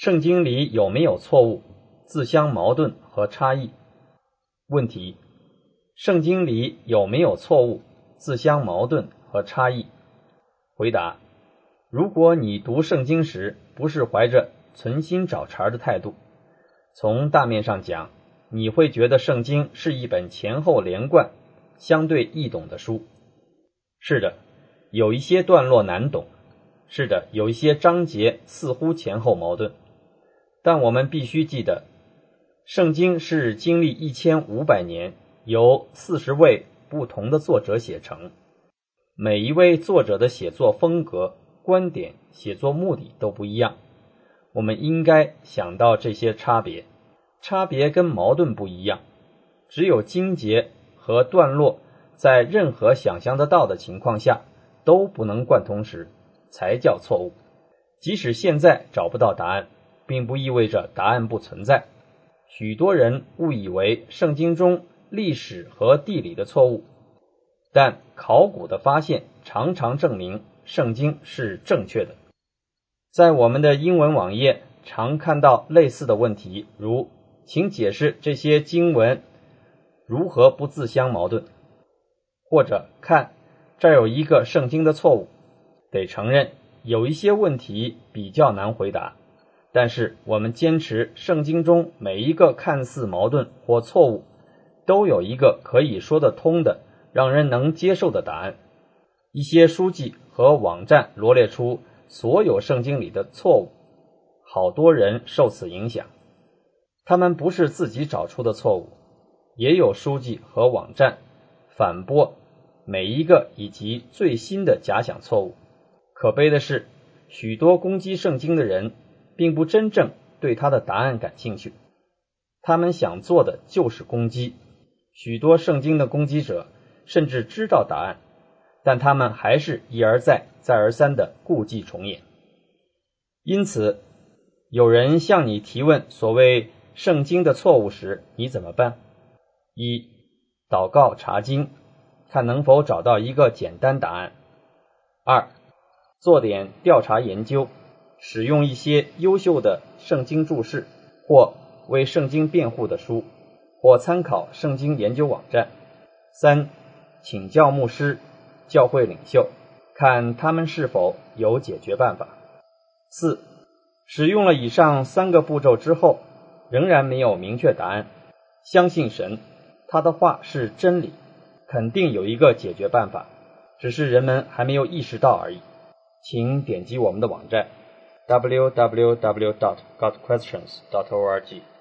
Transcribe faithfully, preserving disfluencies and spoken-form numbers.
圣经里有没有错误、自相矛盾和差异？问题：圣经里有没有错误、自相矛盾和差异？回答：如果你读圣经时不是怀着存心找茬的态度，从大面上讲，你会觉得圣经是一本前后连贯、相对易懂的书。是的，有一些段落难懂，是的，有一些章节似乎前后矛盾，但我们必须记得，圣经是经历一千五百年，由四十位不同的作者写成，每一位作者的写作风格、观点、写作目的都不一样。我们应该想到这些差别，差别跟矛盾不一样。只有经节和段落在任何想象得到的情况下都不能贯通时，才叫错误。即使现在找不到答案，并不意味着答案不存在。许多人误以为圣经中历史和地理的错误，但考古的发现常常证明圣经是正确的。在我们的英文网页常看到类似的问题，如请解释这些经文如何不自相矛盾，或者看这儿有一个圣经的错误。得承认有一些问题比较难回答，但是我们坚持圣经中每一个看似矛盾或错误都有一个可以说得通的让人能接受的答案。一些书籍和网站罗列出所有圣经里的错误，好多人受此影响。他们不是自己找出的错误，也有书籍和网站反驳每一个以及最新的假想错误。可悲的是，许多攻击圣经的人并不真正对他的答案感兴趣，他们想做的就是攻击。许多圣经的攻击者甚至知道答案，但他们还是一而再再而三的故伎重演。因此，有人向你提问所谓圣经的错误时，你怎么办？一、祷告查经，看能否找到一个简单答案。二、做点调查研究，使用一些优秀的圣经注释或为圣经辩护的书，或参考圣经研究网站。三、请教牧师、教会领袖，看他们是否有解决办法。四、使用了以上三个步骤之后，仍然没有明确答案，相信神，他的话是真理，肯定有一个解决办法，只是人们还没有意识到而已。请点击我们的网站 double-u double-u double-u dot got questions dot org